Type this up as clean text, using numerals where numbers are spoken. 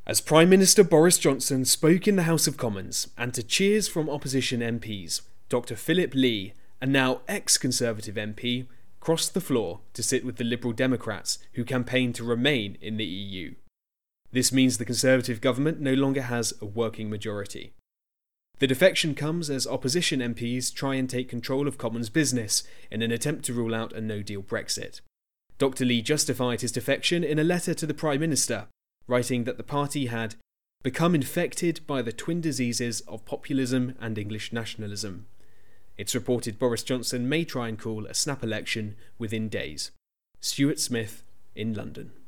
As Prime Minister Boris Johnson spoke in the House of Commons, and to cheers from opposition MPs, Dr Philip Lee, a now ex-Conservative MP, crossed the floor to sit with the Liberal Democrats who campaign to remain in the EU. This means the Conservative government no longer has a working majority. The defection comes as opposition MPs try and take control of Commons business in an attempt to rule out a no-deal Brexit. Dr Lee justified his defection in a letter to the Prime Minister, writing that the party had become infected by the twin diseases of populism and English nationalism. It's reported Boris Johnson may try and call a snap election within days. Stuart Smith in London.